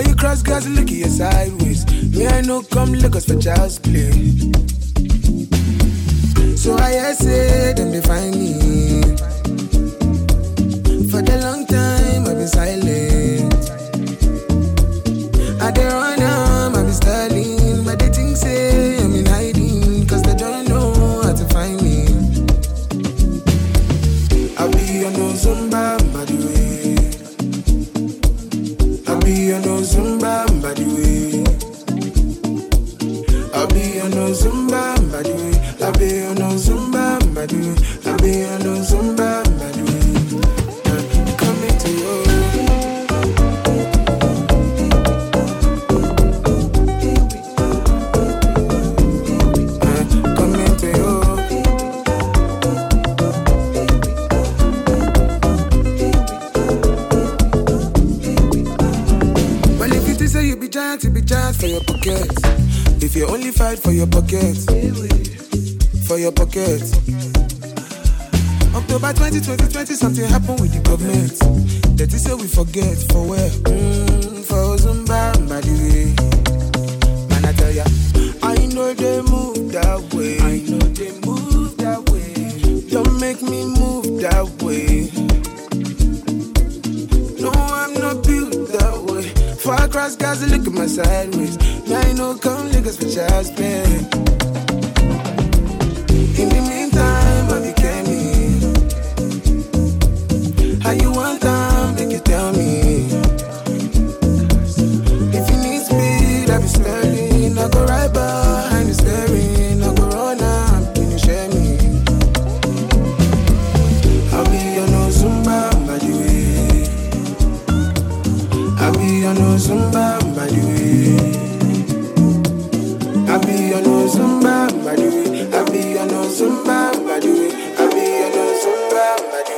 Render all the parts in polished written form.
you cross girls, look at you sideways. Me, I know come Lagos for child's play. So I say, them they find me. For the long time, I've been silent. I dey run am, I've been styling. But they think say, I'm in hiding. Cause they don't know how to find me. I be on no Zumba, by the way. I be on no Zumba, by the way. I be on no Zumba, by the way. I be on no Zumba, by the way. I be on no Zumba, by the way. Coming to you. Coming to you. Well, if you say you be giant for your pockets. If you only fight for your pockets. For your pockets. October 2020, something happened with the government. That is say we forget for where? For Zumba, by the way. Man, I tell ya, I know they move that way. I know they move that way. Don't make me move that way. No, I'm not built that way. Far across Gaza, look at my sideways. Now I know come niggas for child's play. In the meantime, I became me. How you want time, make you tell me. If you need speed, I be sterling. I go right behind the steering. I go run up, can you share me? I'll be on no Zumba, by the way. I'll be on no Zumba, by the way. I'll be on no Zumba, by the way. I'll be on no Zumba, by the way. I'll be on no Zumba, by the way.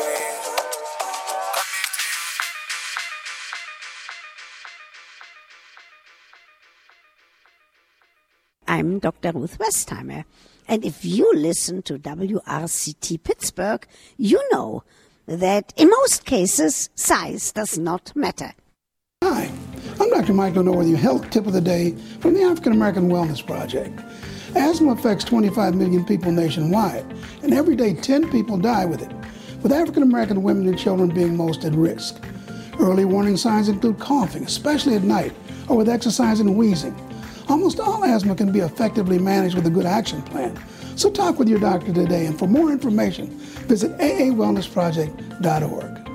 I'm Dr. Ruth Westheimer, and if you listen to WRCT Pittsburgh, you know that in most cases, size does not matter. Hi, I'm Dr. Michael Norworthy, your health tip of the day from the African American Wellness Project. Asthma affects 25 million people nationwide, and every day 10 people die with it, with African American women and children being most at risk. Early warning signs include coughing, especially at night, or with exercise and wheezing. Almost all asthma can be effectively managed with a good action plan. So talk with your doctor today, and for more information, visit aawellnessproject.org.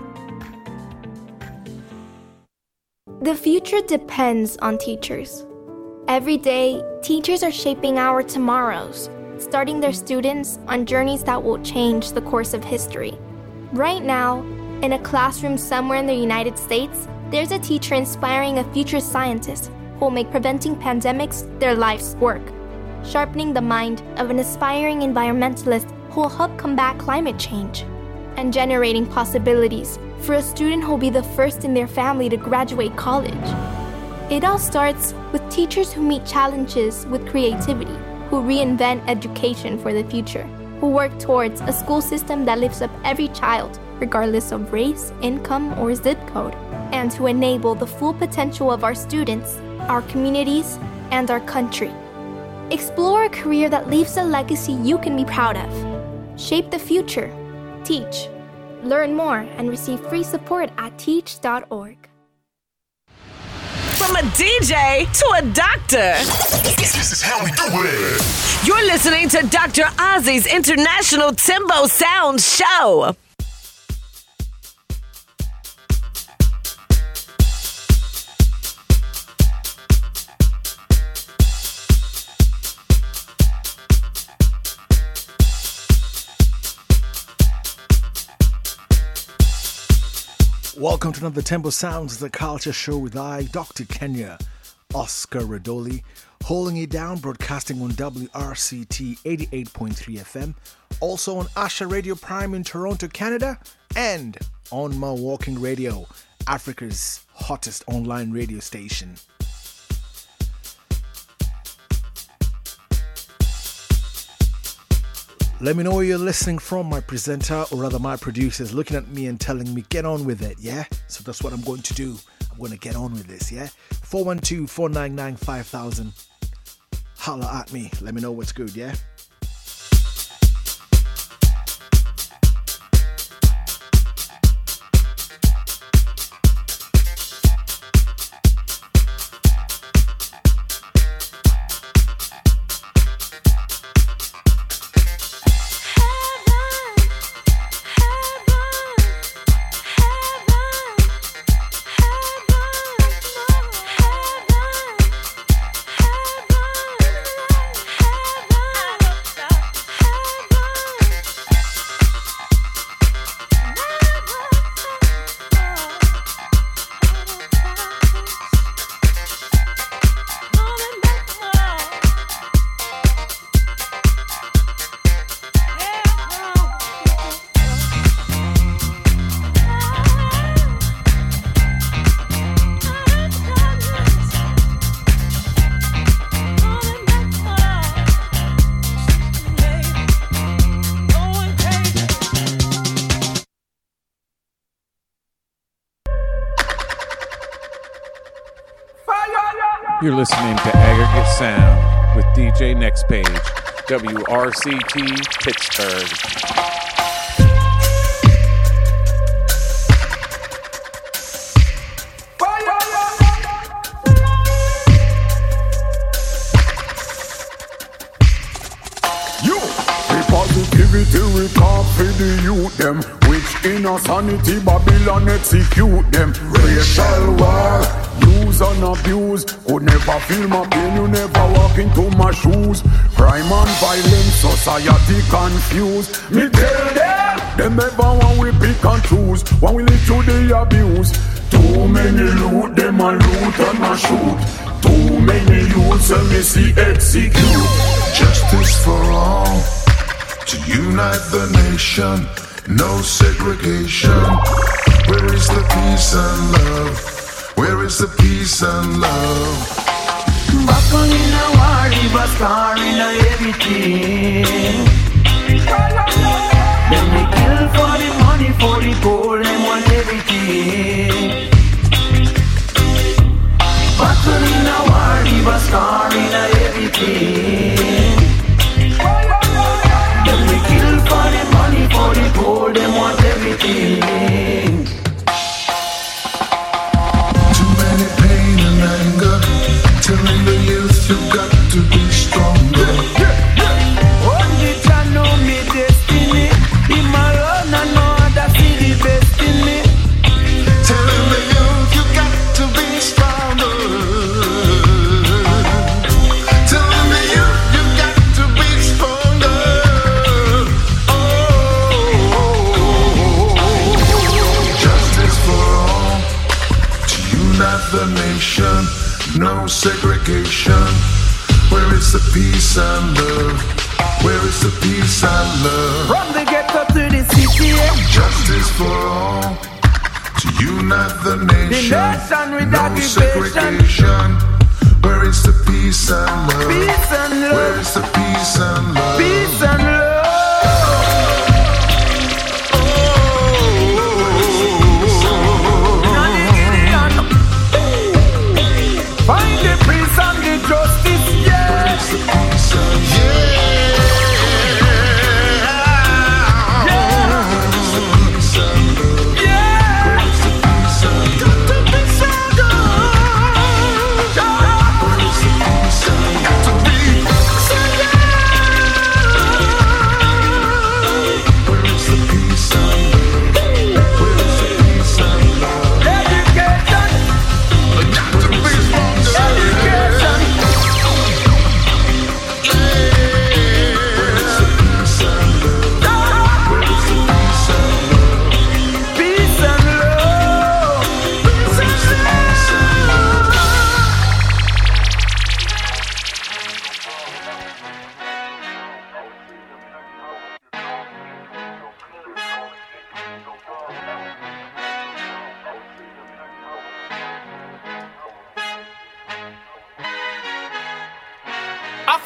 The future depends on teachers. Every day, teachers are shaping our tomorrows, starting their students on journeys that will change the course of history. Right now, in a classroom somewhere in the United States, there's a teacher inspiring a future scientist who will make preventing pandemics their life's work, sharpening the mind of an aspiring environmentalist who will help combat climate change, and generating possibilities for a student who will be the first in their family to graduate college. It all starts with teachers who meet challenges with creativity, who reinvent education for the future, who work towards a school system that lifts up every child, regardless of race, income, or zip code, and to enable the full potential of our students, our communities, and our country. Explore a career that leaves a legacy you can be proud of. Shape the future. Teach. Learn more and receive free support at teach.org. From a DJ to a doctor. This is how we do it. You're listening to Dr. Ozzy's International Timbo Sound Show. Welcome to another Tempo Sounds, the culture show with I, Dr. Kenya, Oscar Radoli, holding it down, broadcasting on WRCT 88.3 FM, also on Asha Radio Prime in Toronto, Canada, and on My Walking Radio, Africa's hottest online radio station. Let me know where you're listening from. My presenter, or rather my producer, is looking at me and telling me, get on with it, yeah? So that's what I'm going to do. I'm going to get on with this, yeah? 412-499-5000. Holla at me. Let me know what's good, yeah? You're listening to Aggregate Sound with DJ Next Page, WRCT Pittsburgh. Positivity we talk for the youth them, which in a sanity Babylon execute them. Racial war, use and abuse, could never feel my pain, you never walk into my shoes. Crime and violence, society confused. Me tell them ever want we pick and choose, when we live through the abuse. Too many loot, them a loot and a shoot. Too many youths and me see execute. Justice for all, to unite the nation, no segregation. Where is the peace and love? Where is the peace and love? Back on in a war, river star in a everything. Then they kill for the money, for the poor, them want everything. Back on in a war, river star in a everything. Then they kill for the money, for the poor, them want everything. Too many pain and anger, telling the youth you got to be stronger. Only Jah know me destiny. Him alone and no other see the best in me. Telling the youth you got to be stronger. Telling the youth you got to be stronger. Oh, justice for all, to unite the nation, no segregation. Where is the peace and love? Where is the peace and love? From the ghetto to the city, Justice for all, to unite the nation, nation with no occupation. segregation. Where is the peace and love? Peace and love. Where is the peace and love? Peace and love. Find the peace and the justice, yeah. Where is the peace and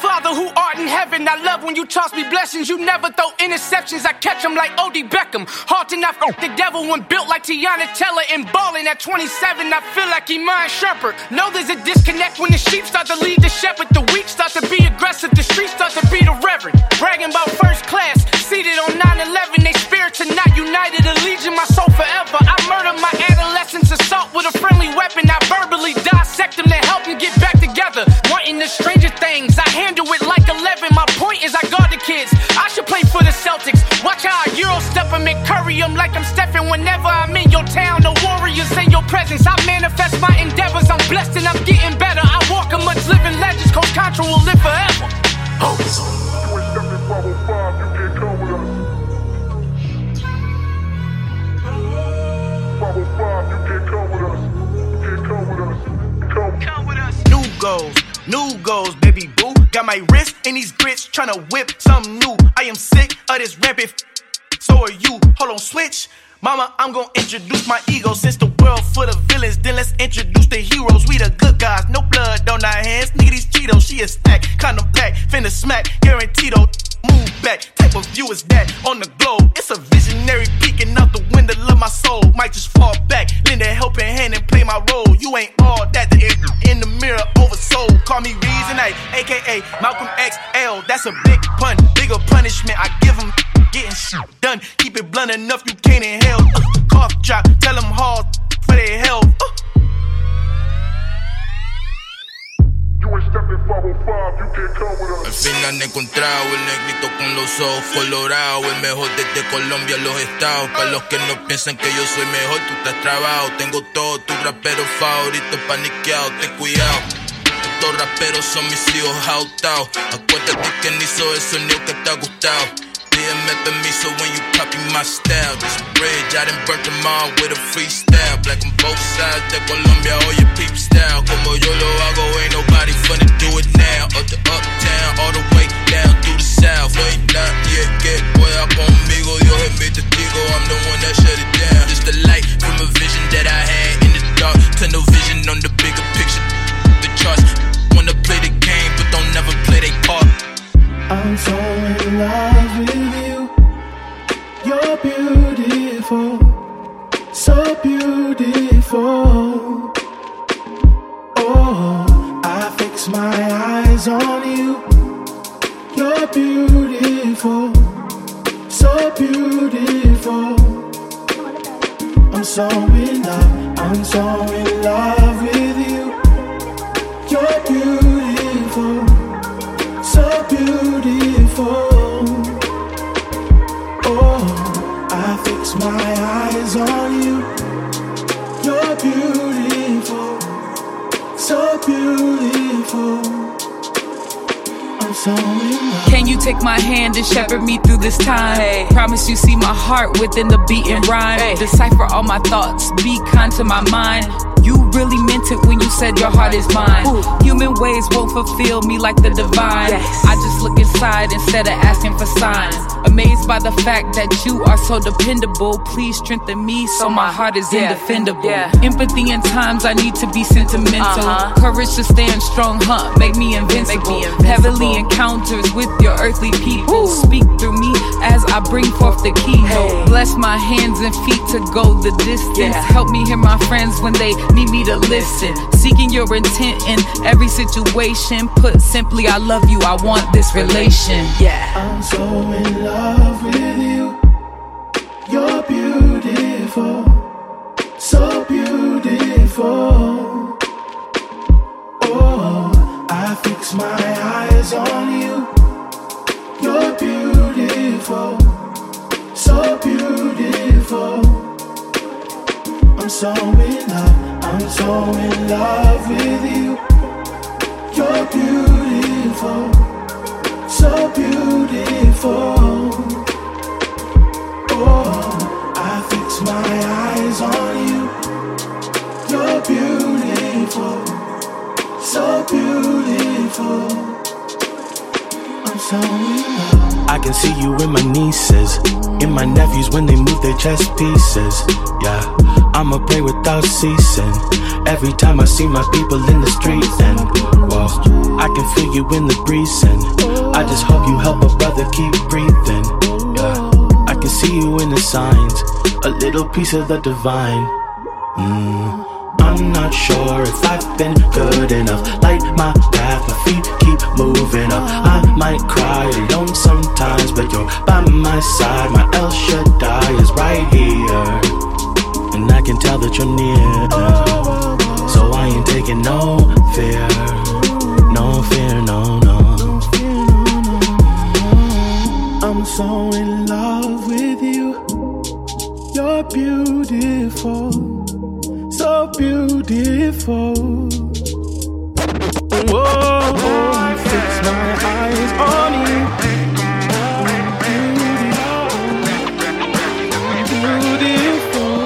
Father who art in heaven, I love when you toss me blessings. You never throw interceptions, I catch them like O.D. Beckham. Hard to not f*** the devil when built like Tiana Teller. And balling at 27, I feel like Iman Shumpert. Know there's a disconnect when the sheep start to lead the shepherd. The weak start to be aggressive, the streets start to be the reverend. Bragging about first class, seated on 9/11. They spirits are not united, a legion, my soul forever. I murdered my adolescence, assault with a friendly weapon. I verbally dissect them to help them get back together. Wanting the stranger things, I handle it like 11. My point is I guard the kids, I should play for the Celtics. Watch how I Euro step them and curry them like I'm Stephen. Whenever I'm in your town, the warriors in your presence. I manifest my endeavors, I'm blessed and I'm getting better. I walk amongst living legends, Coach Contra will live forever. You ain't stepping 505, you can't come with us. 505, you can't come with us. You can't come with us. Come with us. New goals, baby boo. Got my wrist in these grits, tryna whip something new. I am sick of this rampant so are you. Hold on, switch. Mama, I'm gonna introduce my ego. Since the world full of villains, then let's introduce the heroes. We the good guys, no blood on our hands. Nigga, these Cheetos, she a snack. Condom pack, finna smack, guaranteed. Move back, type of view is that on the globe? It's a visionary peeking out the window of my soul. Might just fall back, lend a helping hand and play my role. You ain't all that, in the mirror oversold. Call me Reason A, aka Malcolm XL. That's a big pun, bigger punishment I give him. Getting shit done, keep it blunt enough you can't inhale. Cough drop, tell them hard for their health. Al fin han encontrado el negrito con los ojos colorados, el mejor desde Colombia a los estados. Para los que no piensan que yo soy mejor, tú estás trabado. Tengo todos tus raperos favoritos paniqueados, ten cuidado. Estos raperos son mis hijos jautados. Acuérdate que ni hizo el sonido que te ha gustado. Pídeme permiso when you copy my style. This bridge, I done burnt them all with a freestyle. Black on both sides de Colombia, oye peep style. Como yo lo hago, ain't nobody finna do it now. Up to uptown, all the way down through the south. No hay nadie que pueda conmigo, Dios es mi testigo. I'm the one that shut it down. Just the light from a vision that I had in the dark. Tunnel vision on the bigger picture, the charts. Wanna play the game, but don't never play their part. I'm so in love with you. You're beautiful, so beautiful. Oh, I fix my eyes on you. You're beautiful, so beautiful. I'm so in love with you. You're beautiful, so beautiful. Oh, I fix my eyes on you. You're beautiful, so beautiful. I'm so in love. Can you take my hand and shepherd me through this time? Hey. Promise you see my heart within the beat and rhyme. Hey. Decipher all my thoughts, be kind to my mind. You really meant it when you said your heart is mine. Ooh. Human ways won't fulfill me like the divine. Yes. I just look inside instead of asking for signs. Amazed by the fact that you are so dependable. Please strengthen me so my heart is indefendable. Yeah. Empathy in times I need to be sentimental. Courage to stand strong, make me invincible. Heavenly encounters with your earthly people. Ooh. Speak through me as I bring forth the keynote. Hey. Bless my hands and feet to go the distance. Yeah. Help me hear my friends when they need me to listen. Seeking your intent in every situation. Put simply, I love you, I want this relation. Yeah. I'm so in love with you. You're beautiful, so beautiful. Oh, I fix my eyes on you. You're beautiful, so beautiful. I'm so in love with you. You're beautiful, so beautiful. Oh, I fix my eyes on you. You're beautiful, so beautiful. I'm so in love. I can see you in my nieces, in my nephews when they move their chess pieces. Yeah, I'm I'ma pray without ceasing. Every time I see my people in the street, and well, I can feel you in the breeze, and I just hope you help a brother keep breathing. Yeah, I can see you in the signs, a little piece of the divine. I'm not sure if I've been good enough. Light my path, my feet keep moving up. I might cry alone sometimes, but you're by my side. My El Shaddai is right here, and I can tell that you're near. So I ain't taking no fear, no fear, no, no. I'm so in love with you. You're beautiful, so beautiful. Whoa, I fix my eyes on you. Beautiful.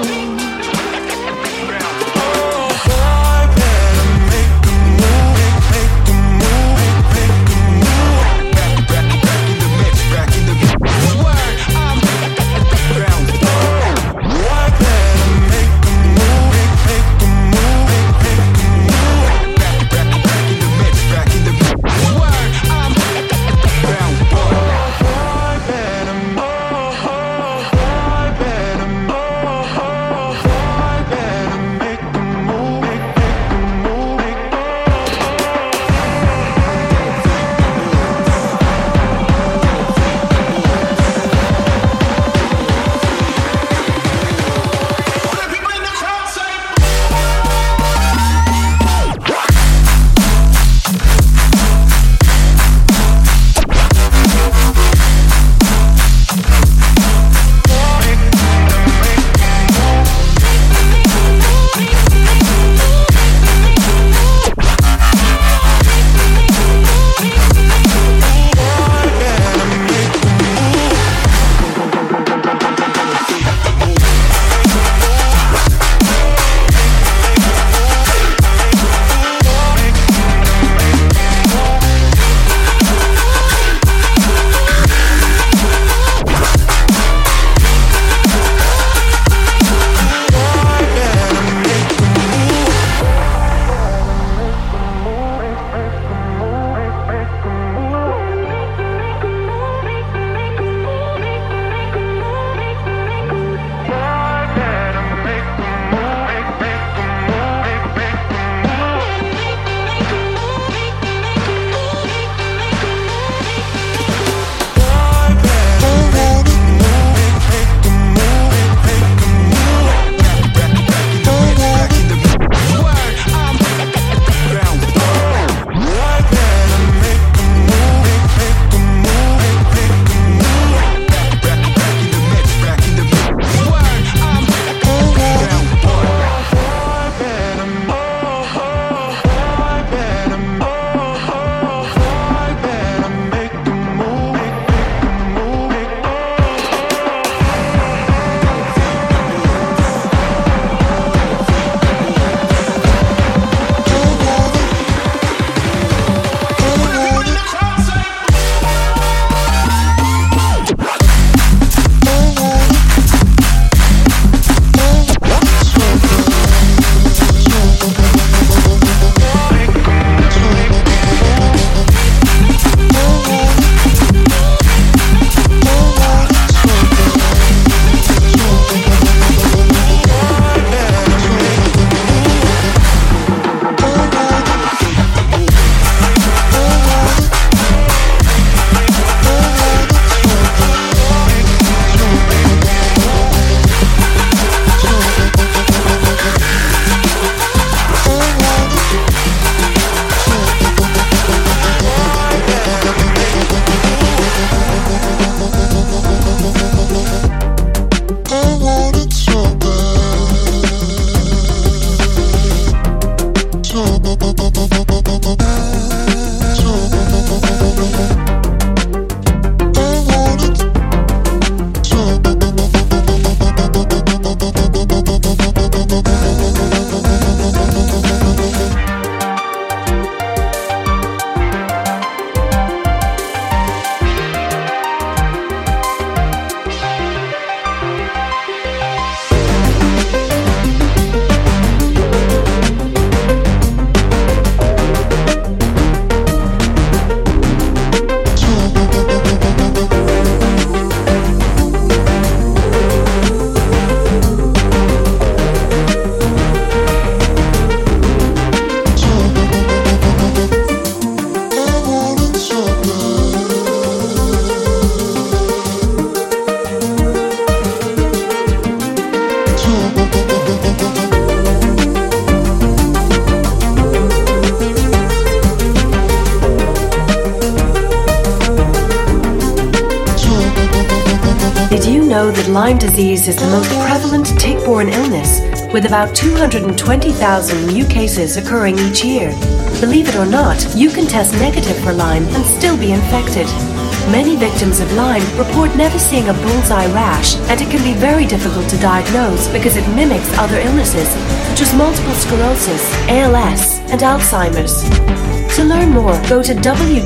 know that Lyme disease is the most prevalent tick-borne illness, with about 220,000 new cases occurring each year? Believe it or not, you can test negative for Lyme and still be infected. Many victims of Lyme report never seeing a bullseye rash, and it can be very difficult to diagnose because it mimics other illnesses, such as multiple sclerosis, ALS, and Alzheimer's. To learn more, go to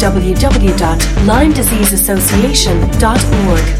www.LymeDiseaseAssociation.org.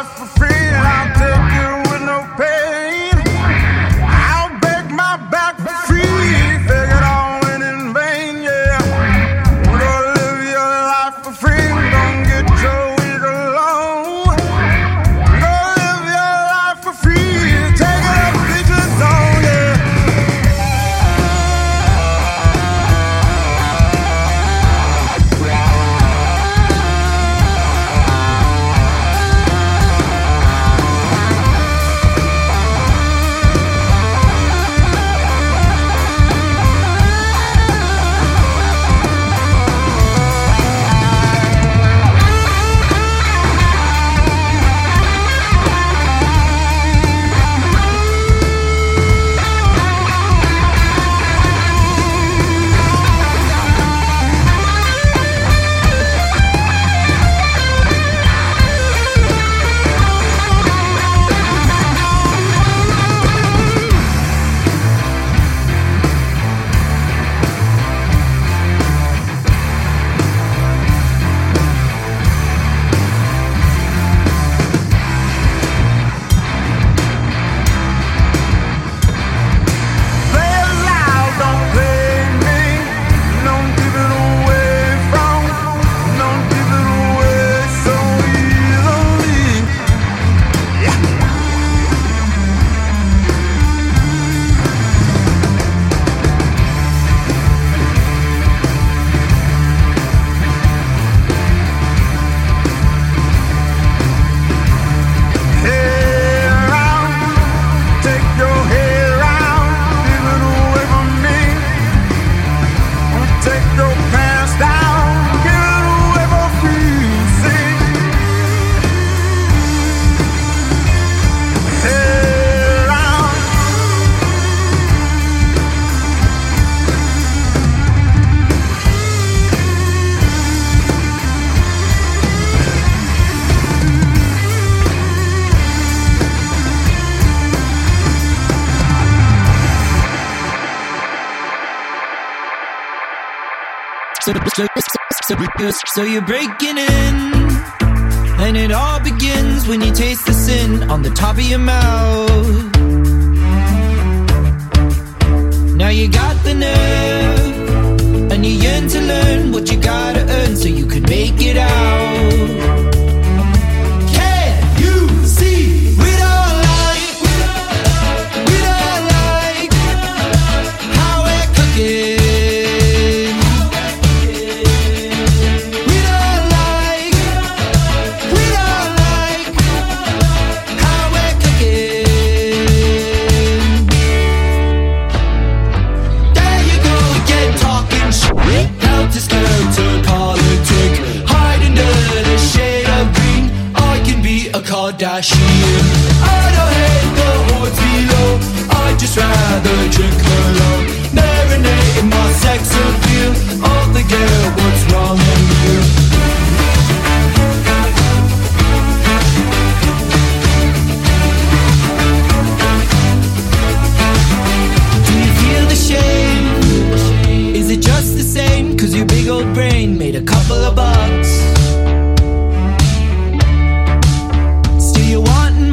life for free, and I'll take it with no pain. I'll break my back for free, fake it all in vain, yeah. We're gonna live your life for free, don't get your week alone. Gonna live your life for free, take it up, bitch, it's on, yeah. So you're breaking in, and it all begins when you taste the sin on the top of your mouth. Now you got the nerve, and you yearn to learn what you gotta earn so you can make it out. Can you see we don't like how we're cooking? Kardashian. I don't hate the hordes below, I'd just rather drink alone. Marinate in my sex appeal, all the girl, what's wrong with you? Do you feel the shame? Is it just the same? Cause your big old brain made a couple of bucks. You wanting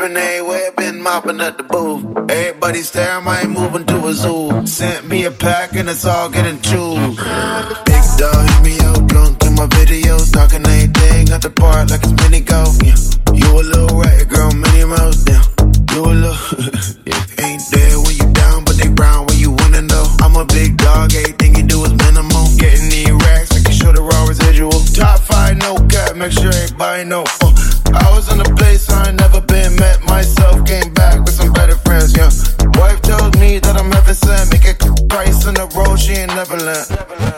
Dripping everywhere, been mopping up the booth. Everybody staring, I ain't moving to a zoo. Sent me a pack and it's all getting chewed. Big dog hit me out drunk in my videos, talking everything at the park like it's mini golf. Yeah. You a little rat girl, Minnie Mouse down. You a little yeah. Ain't there when you down, but they brown when you winning though. I'm a big dog, everything you do is minimal. Getting these racks, making sure the raw residual. Top 5, no cap, make sure everybody know. I was in a place I ain't never been, met myself, came back with some better friends, yeah. Wife tells me that I'm heaven sent, make a price in the road, she ain't never learned.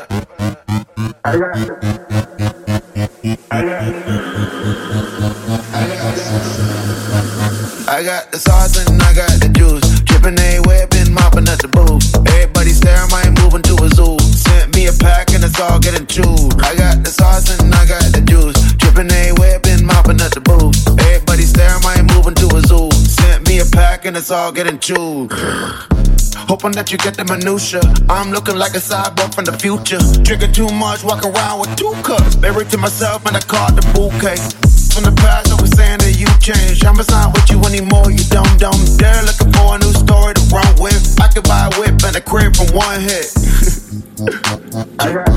I got the sauce and I got the juice. Dripping everywhere, been mopping at the booth. Everybody staring, I ain't moving to a zoo. Sent me a pack and it's all getting chewed. I got the sauce and I got the juice. Dripping everywhere, been mopping at the booth. Everybody staring, I ain't moving to a zoo. Sent me a pack and it's all getting chewed. Hoping that you get the minutia. I'm looking like a cyborg from the future. Drinking too much, walking around with 2 cups. Married to myself and I caught the bouquet. From the past, I was saying that you changed. I'm not with you anymore, you dumb. They're looking for a new story to run with. I could buy a whip and a crib from one hit. I got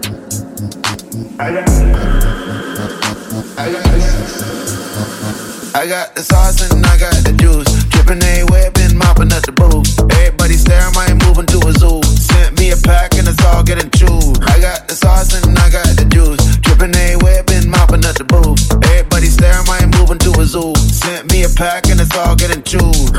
the sauce and I got the juice. Dripping everywhere, been mopping at the booth. Everybody staring, I ain't moving to a zoo. Sent me a pack and it's all getting chewed. I got the sauce and I got the juice. Dripping everywhere, been mopping at the booth. Everybody staring, I ain't moving to a zoo. Sent me a pack and it's all getting chewed.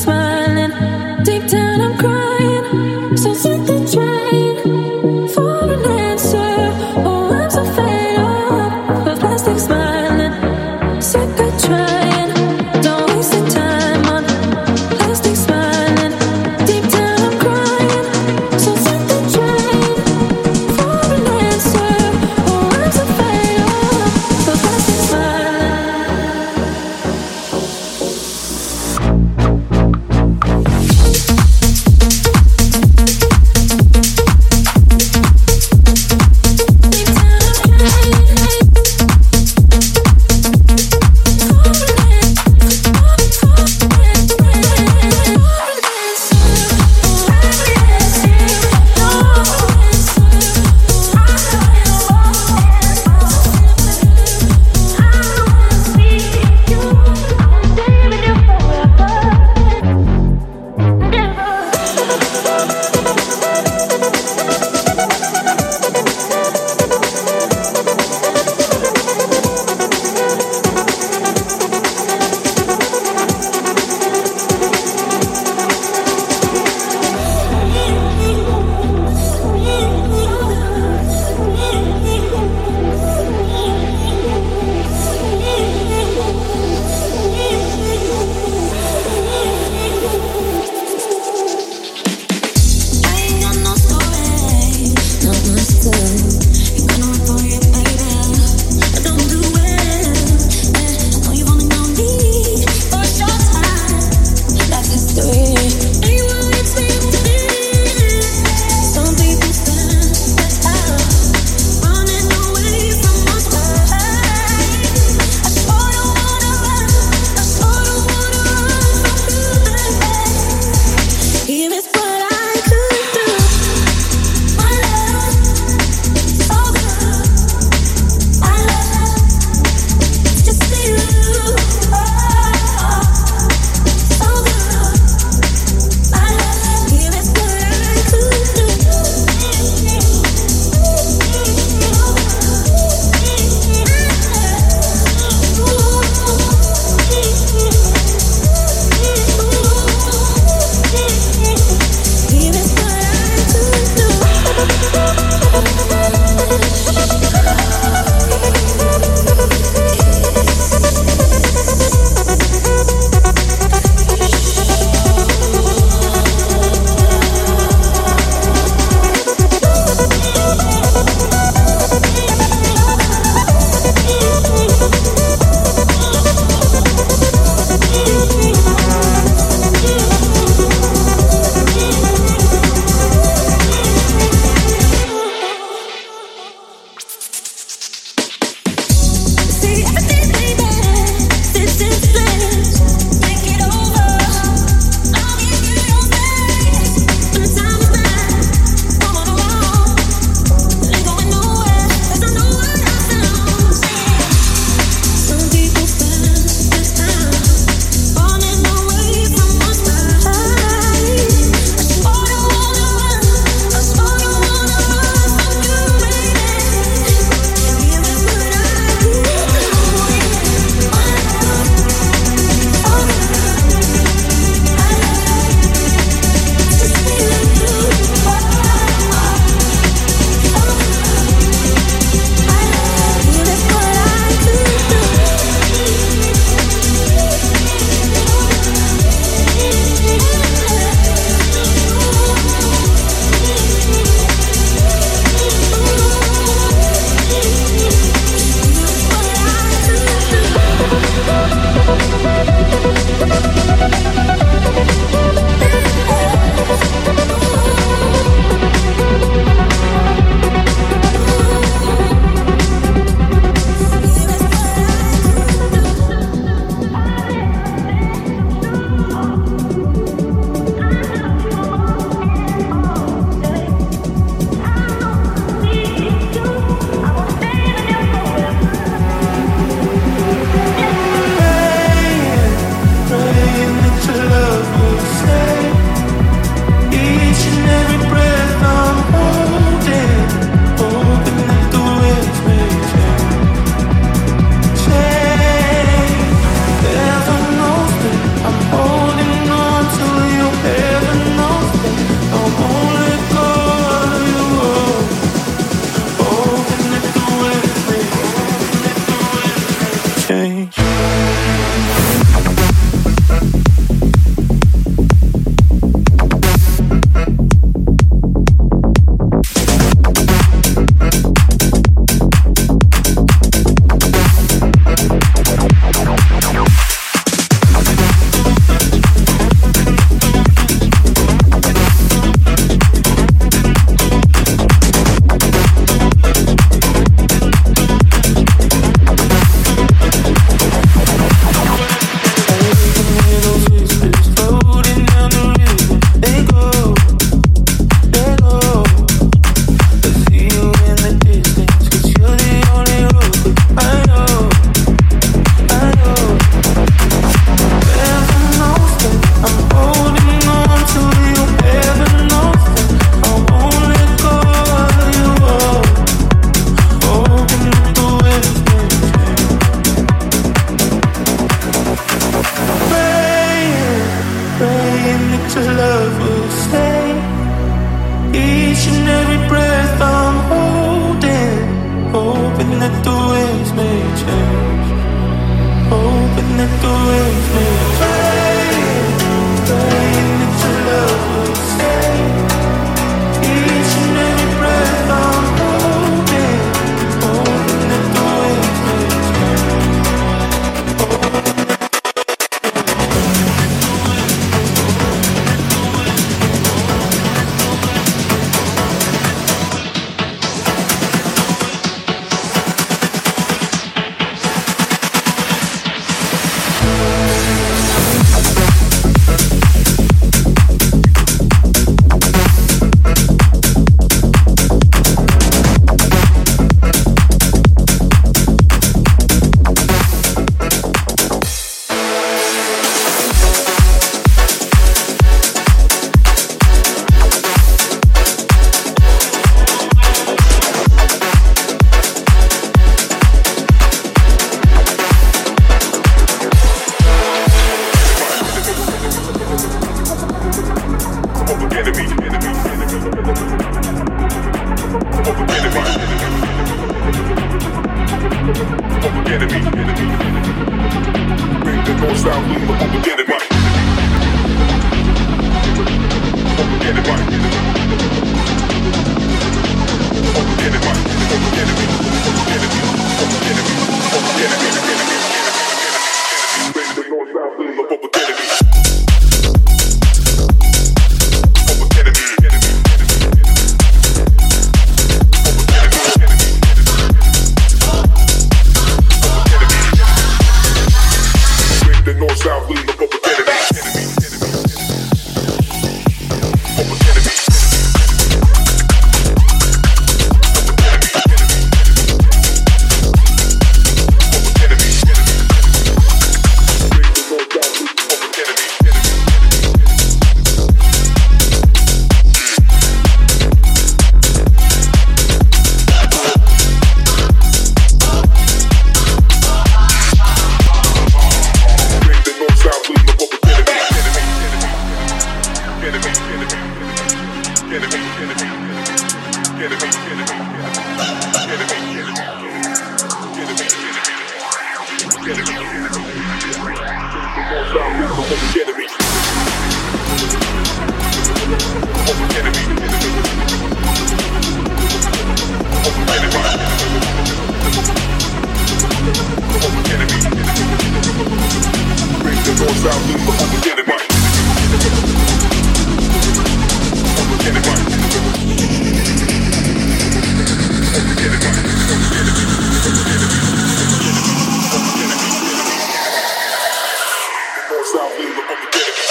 smiling. Deep down I'm crying. So sick the train for an answer. Oh, I'm so fed up with plastic smiling. Sick of trying. Don't waste the time on plastic smiling. Deep down I'm crying. So sick the train for an answer. Oh, I'm so fed up with plastic smiling. that your love will stay. Each and every breath I'm holding, hoping that the waves may change, hoping that the waves may change, praying that your love will stay. Each and every breath I'm holding, hoping that the waves may change. South, leave the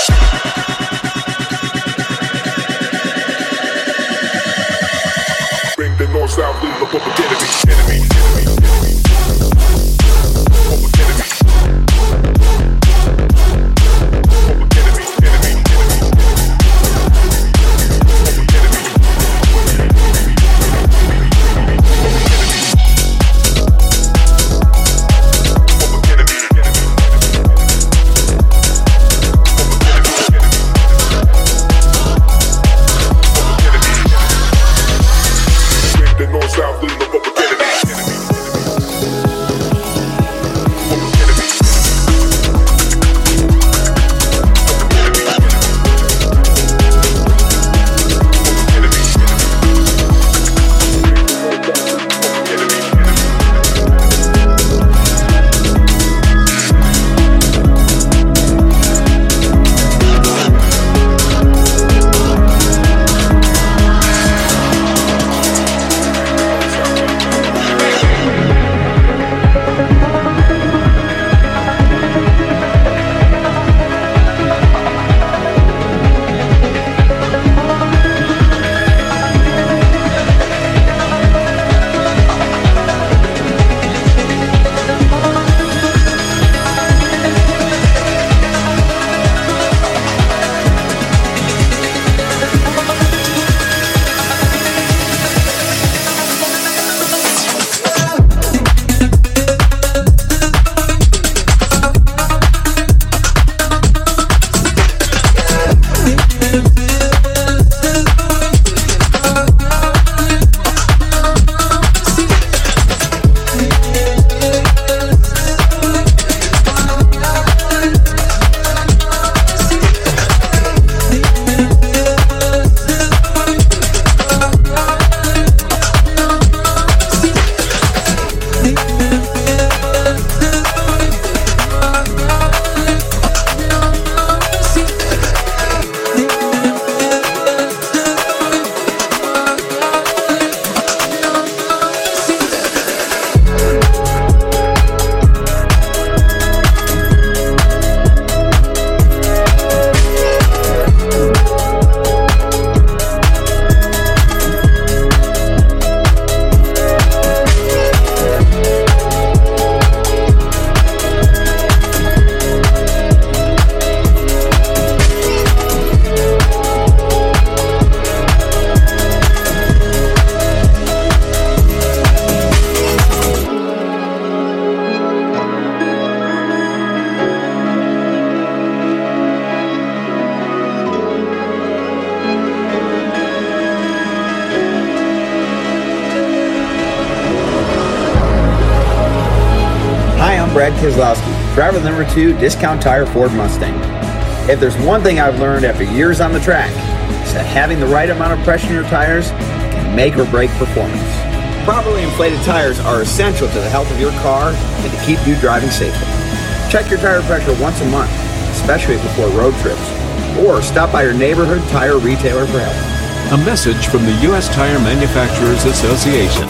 Brad Keselowski, driver number 2, Discount Tire Ford Mustang. If there's one thing I've learned after years on the track, it's that having the right amount of pressure in your tires can make or break performance. Properly inflated tires are essential to the health of your car and to keep you driving safely. Check your tire pressure once a month, especially before road trips, or stop by your neighborhood tire retailer for help. A message from the U.S. Tire Manufacturers Association.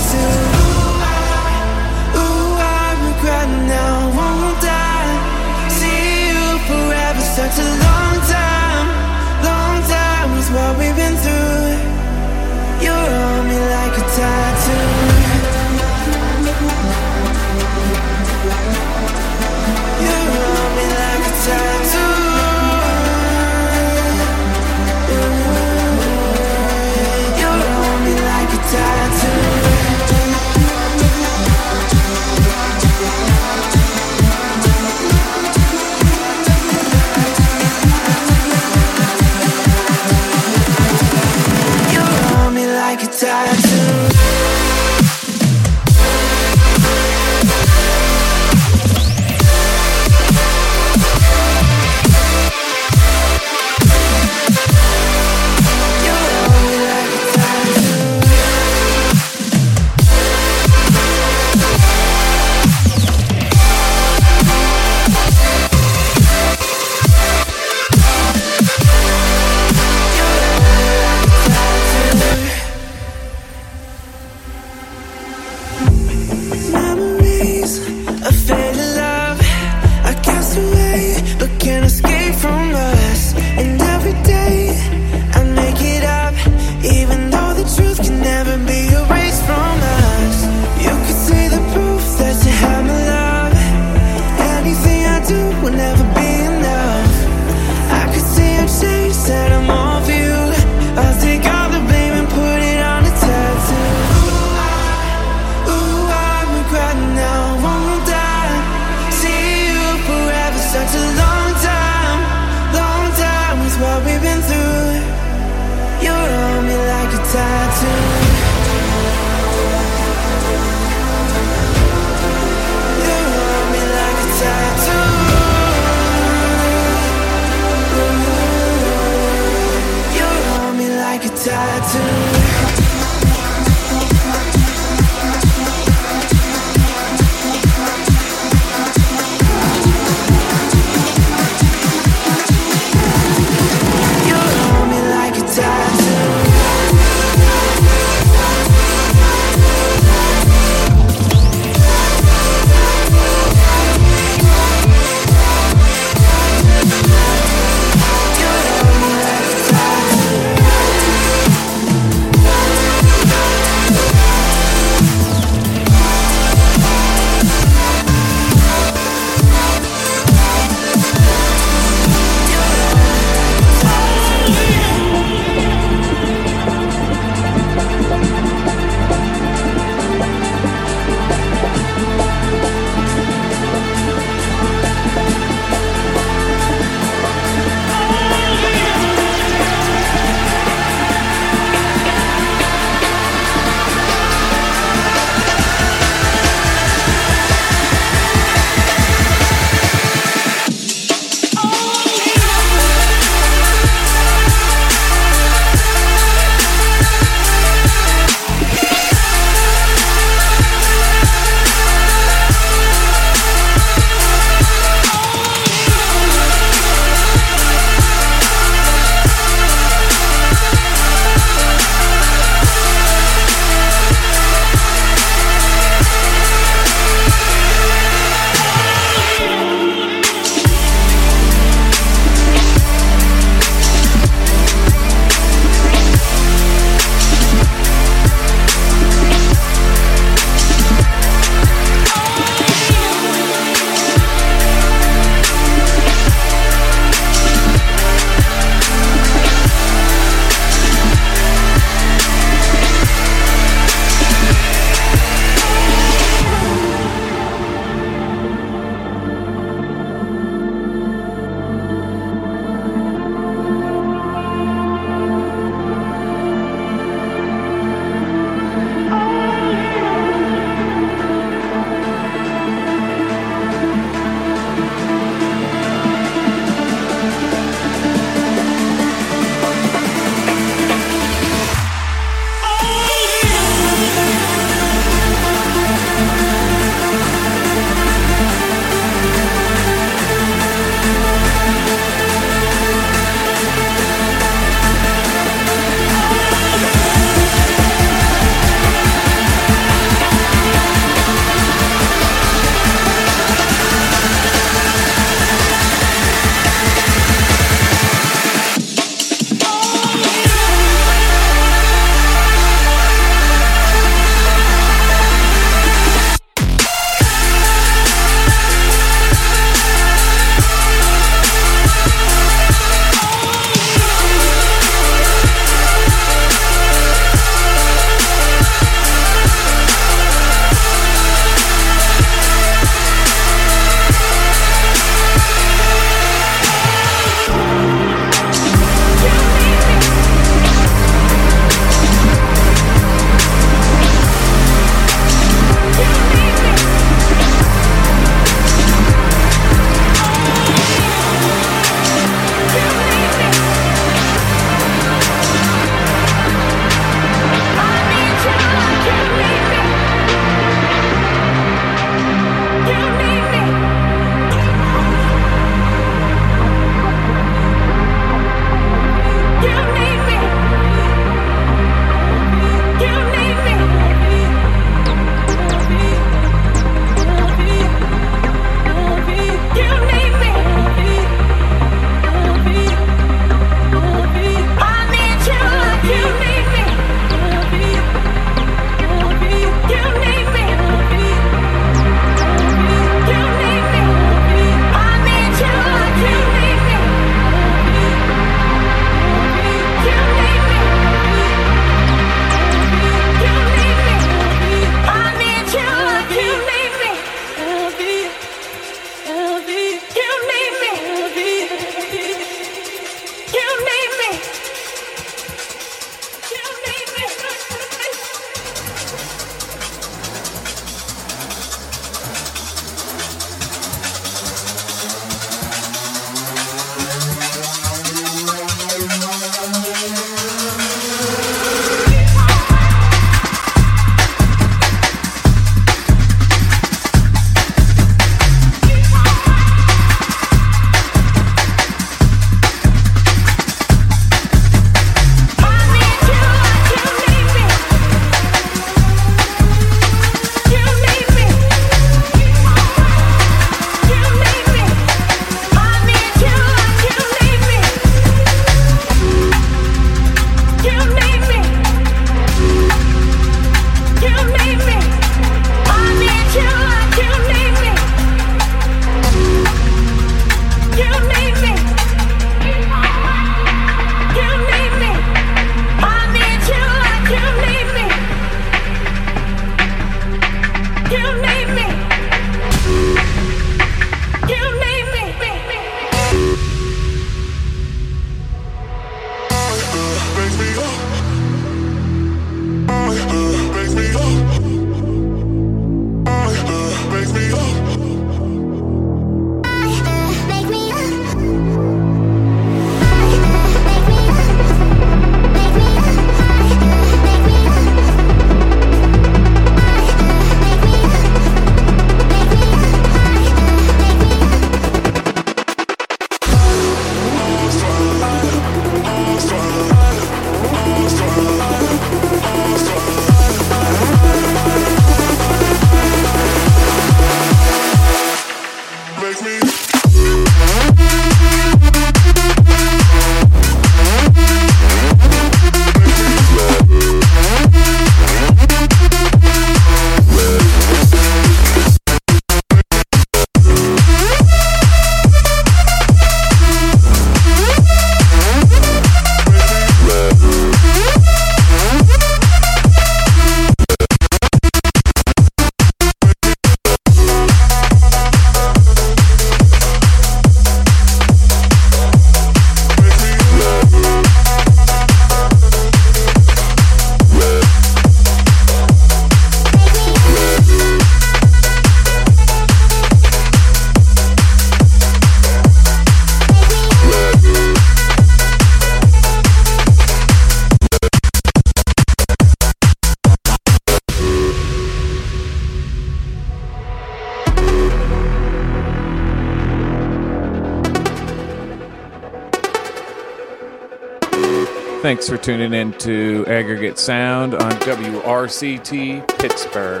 Thanks for tuning in to Aggregate Sound on WRCT Pittsburgh.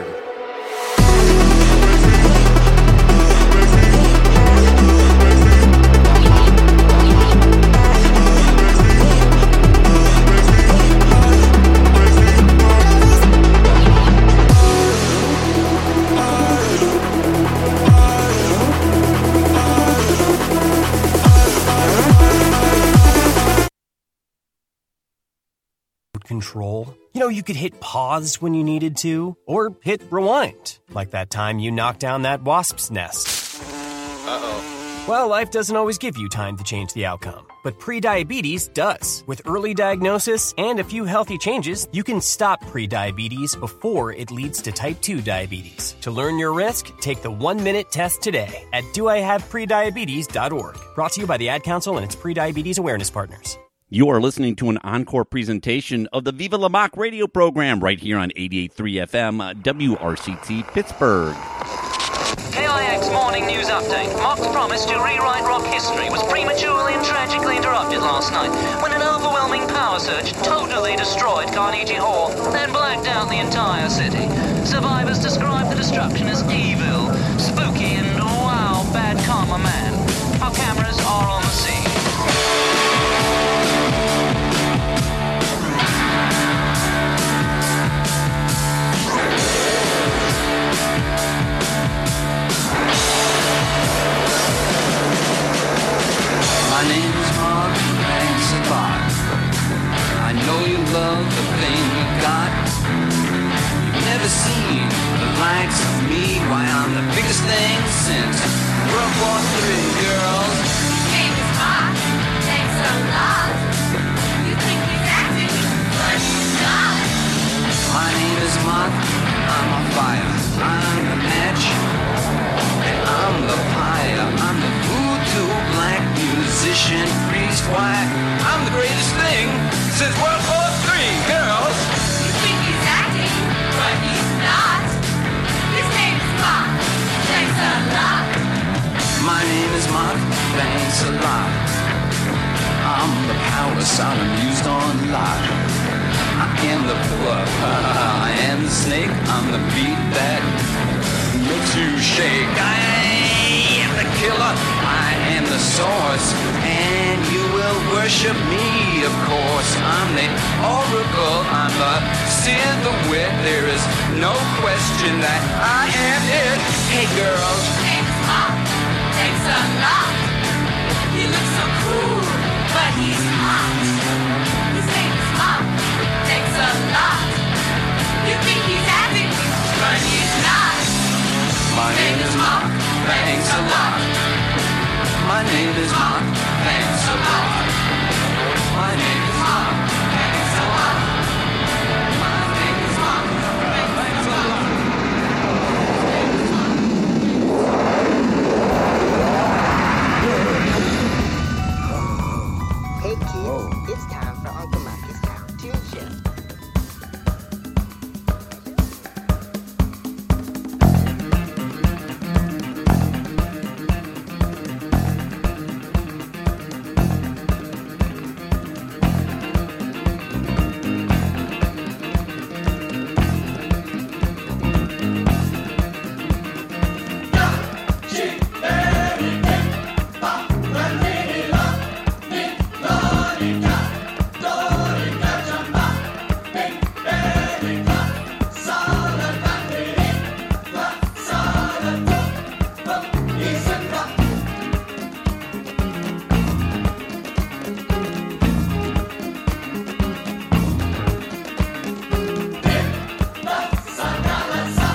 Control. You know, you could hit pause when you needed to, or hit rewind, like that time you knocked down that wasp's nest. Uh-oh. Well, life doesn't always give you time to change the outcome, but prediabetes does. With early diagnosis and a few healthy changes, you can stop prediabetes before it leads to type 2 diabetes. To learn your risk, take the 1-minute test today at doihaveprediabetes.org. Brought to you by the Ad Council and its prediabetes awareness partners. You are listening to an encore presentation of the Viva La Mock radio program right here on 88.3 FM, WRCT Pittsburgh. KIX Morning News Update. Mock's promise to rewrite rock history was prematurely and tragically interrupted last night when an overwhelming power surge totally destroyed Carnegie Hall and blacked out the entire city. Survivors describe the destruction as evil, spooky, and wow, bad karma man. Our cameras are on the scene. My name's Mark, thanks a lot. I know you love the thing you got. You've never seen the likes of me. Why, I'm the biggest thing since World War III, girls. His name is Mark, thanks a lot. You think he's acting, but he's not. My name is Mark, I'm a fire. I'm the match, and I'm the pyre. I'm the voodoo black musician priest. Why, I'm the greatest thing since World War III, girls. You think he's acting, but he's not. His name is Mark, thanks a lot. My name is Mark, thanks a lot. I'm the power sound I'm used on live. I am the pillar, I am the snake. I'm the beat that makes you shake. I am the killer, I am the source, and you will worship me, of course. I'm the oracle, I'm the silhouette. There is no question that I am it. Hey girls. His name is Mark, thanks a lot. He looks so cool, but he's hot. His name is Mark, thanks a lot. You think he's acting, but he's not. My name is Mark, thanks a lot. My name is Mark, thanks a lot.